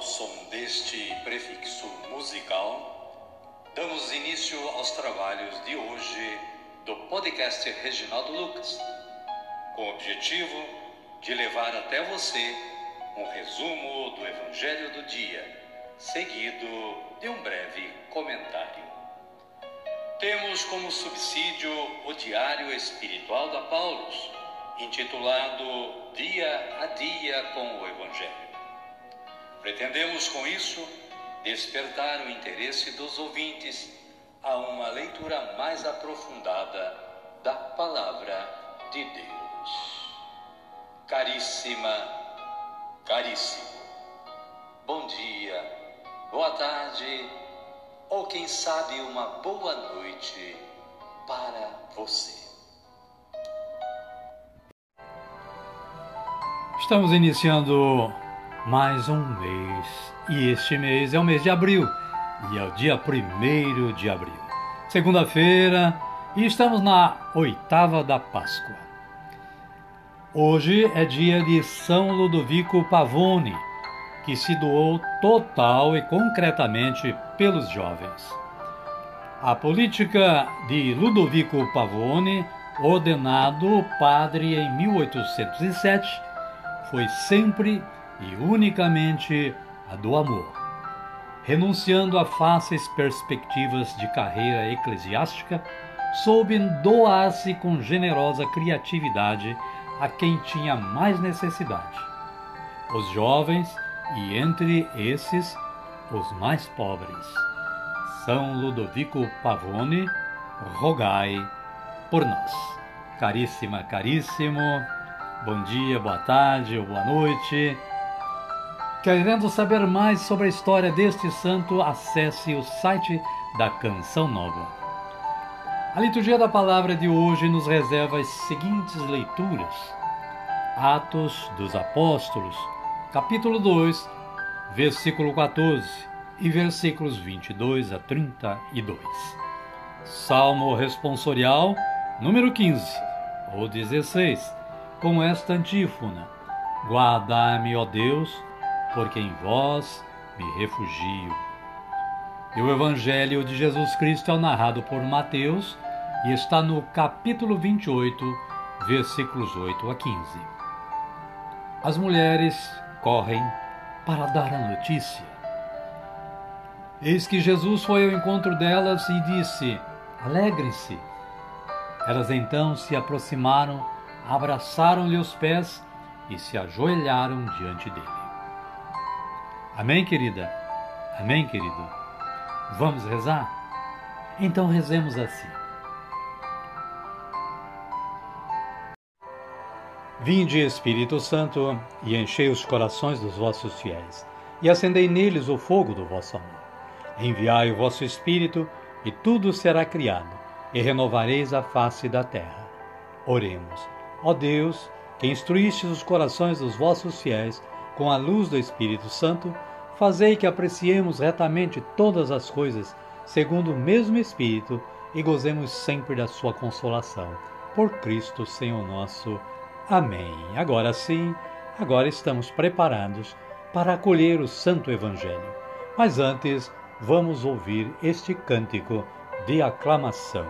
som deste prefixo musical, damos início aos trabalhos de hoje do podcast Reginaldo Lucas, com o objetivo de levar até você um resumo do Evangelho do dia, seguido de um breve comentário. Temos como subsídio o Diário Espiritual da Paulus, intitulado Dia a Dia com o Evangelho. Pretendemos com isso despertar o interesse dos ouvintes a uma leitura mais aprofundada da Palavra de Deus. Caríssima, caríssimo, bom dia, boa tarde ou quem sabe uma boa noite para você. Estamos iniciando mais um mês, e este mês é o mês de abril, e é o dia 1º de abril, segunda-feira, e estamos na 8ª da Páscoa. Hoje é dia de São Ludovico Pavone, que se doou total e concretamente pelos jovens. A política de Ludovico Pavone, ordenado padre em 1807, foi sempre e unicamente a do amor, renunciando a fáceis perspectivas de carreira eclesiástica, soube doar-se com generosa criatividade a quem tinha mais necessidade, os jovens e, entre esses, os mais pobres. São Ludovico Pavone, rogai por nós. Caríssima, caríssimo, bom dia, boa tarde ou boa noite. Querendo saber mais sobre a história deste santo, acesse o site da Canção Nova. A liturgia da palavra de hoje nos reserva as seguintes leituras: Atos dos Apóstolos, capítulo 2, versículo 14 e versículos 22 a 32. Salmo responsorial, número 15, ou 16, com esta antífona: Guardai-me, ó Deus, porque em vós me refugio. E o Evangelho de Jesus Cristo é narrado por Mateus e está no capítulo 28, versículos 8 a 15. As mulheres correm para dar a notícia. Eis que Jesus foi ao encontro delas e disse: Alegrem-se. Elas então se aproximaram, abraçaram-lhe os pés e se ajoelharam diante dele. Amém, querida? Amém, querido? Vamos rezar? Então rezemos assim. Vinde, Espírito Santo, e enchei os corações dos vossos fiéis, e acendei neles o fogo do vosso amor. Enviai o vosso Espírito, e tudo será criado, e renovareis a face da terra. Oremos. Ó Deus, que instruístes os corações dos vossos fiéis com a luz do Espírito Santo, fazei que apreciemos retamente todas as coisas, segundo o mesmo Espírito, e gozemos sempre da sua consolação. Por Cristo, Senhor nosso. Amém. Agora sim, agora estamos preparados para acolher o Santo Evangelho. Mas antes, vamos ouvir este cântico de aclamação.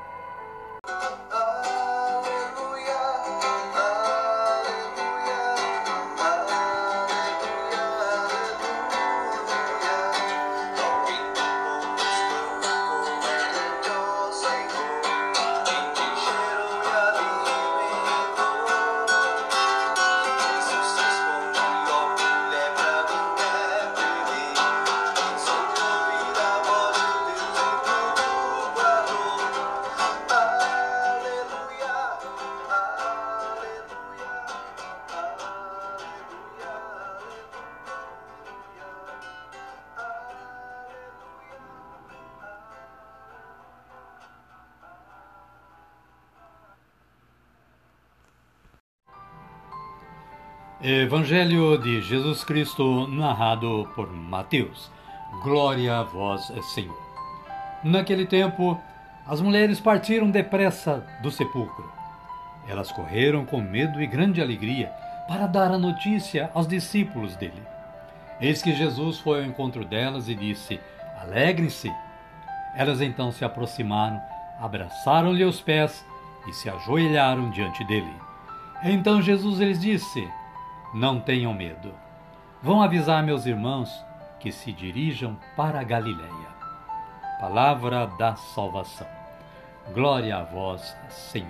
Evangelho de Jesus Cristo, narrado por Mateus. Glória a vós, Senhor. Naquele tempo, as mulheres partiram depressa do sepulcro. Elas correram com medo e grande alegria para dar a notícia aos discípulos dele. Eis que Jesus foi ao encontro delas e disse: Alegrem-se. Elas então se aproximaram, abraçaram-lhe os pés e se ajoelharam diante dele. Então Jesus lhes disse: Não tenham medo. Vão avisar meus irmãos que se dirijam para a Galiléia. Palavra da salvação. Glória a vós, Senhor.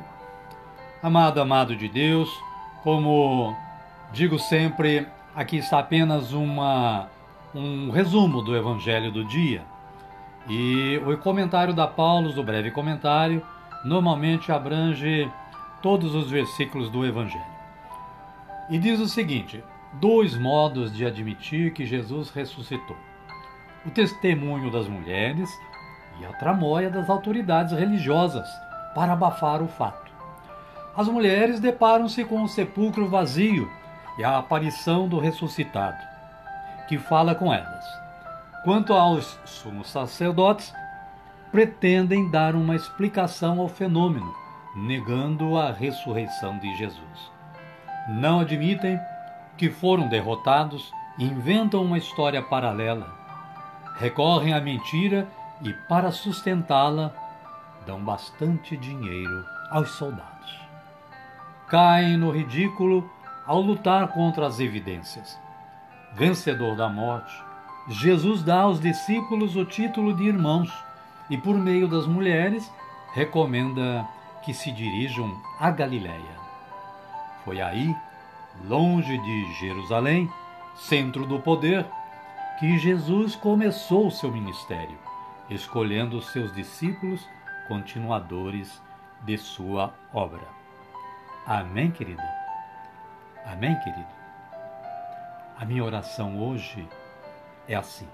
Amado de Deus, como digo sempre, aqui está apenas um resumo do Evangelho do dia. E o comentário da Paulus, do breve comentário, normalmente abrange todos os versículos do Evangelho. E diz o seguinte: 2 modos de admitir que Jesus ressuscitou: o testemunho das mulheres e a tramóia das autoridades religiosas para abafar o fato. As mulheres deparam-se com o sepulcro vazio e a aparição do ressuscitado, que fala com elas. Quanto aos sumos sacerdotes, pretendem dar uma explicação ao fenômeno, negando a ressurreição de Jesus. Não admitem que foram derrotados e inventam uma história paralela. Recorrem à mentira e, para sustentá-la, dão bastante dinheiro aos soldados. Caem no ridículo ao lutar contra as evidências. Vencedor da morte, Jesus dá aos discípulos o título de irmãos e, por meio das mulheres, recomenda que se dirijam à Galiléia. Foi aí, longe de Jerusalém, centro do poder, que Jesus começou o seu ministério, escolhendo seus discípulos continuadores de sua obra. Amém, querida? Amém, querido? A minha oração hoje é assim: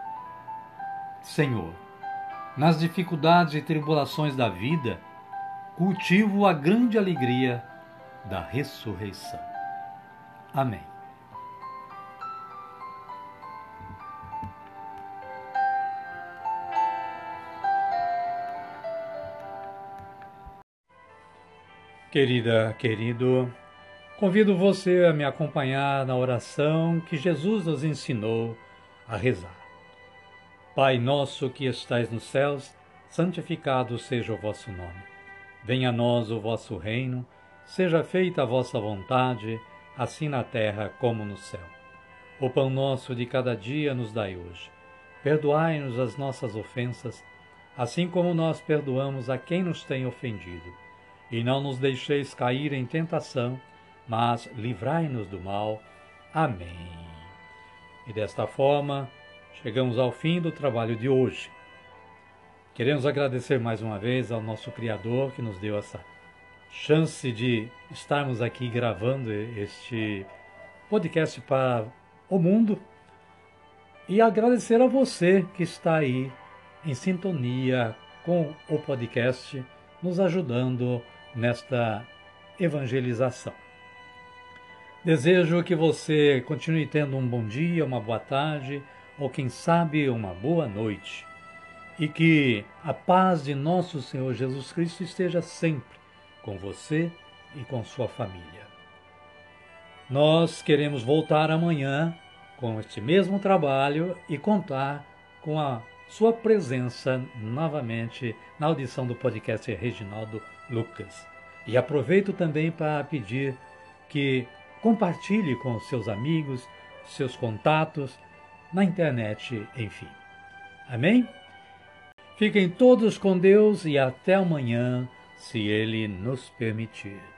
Senhor, nas dificuldades e tribulações da vida, cultivo a grande alegria da ressurreição. Amém. Querida, querido, convido você a me acompanhar na oração que Jesus nos ensinou a rezar. Pai nosso que estais nos céus, santificado seja o vosso nome. Venha a nós o vosso reino, seja feita a vossa vontade, assim na terra como no céu. O pão nosso de cada dia nos dai hoje. Perdoai-nos as nossas ofensas, assim como nós perdoamos a quem nos tem ofendido. E não nos deixeis cair em tentação, mas livrai-nos do mal. Amém. E desta forma, chegamos ao fim do trabalho de hoje. Queremos agradecer mais uma vez ao nosso Criador que nos deu essa chance de estarmos aqui gravando este podcast para o mundo. E agradecer a você que está aí em sintonia com o podcast, nos ajudando nesta evangelização. Desejo que você continue tendo um bom dia, uma boa tarde, ou quem sabe uma boa noite. E que a paz de nosso Senhor Jesus Cristo esteja sempre com você e com sua família. Nós queremos voltar amanhã com este mesmo trabalho e contar com a sua presença novamente na audição do podcast Reginaldo Lucas. E aproveito também para pedir que compartilhe com os seus amigos, seus contatos, na internet, enfim. Amém? Fiquem todos com Deus e até amanhã, se Ele nos permitir.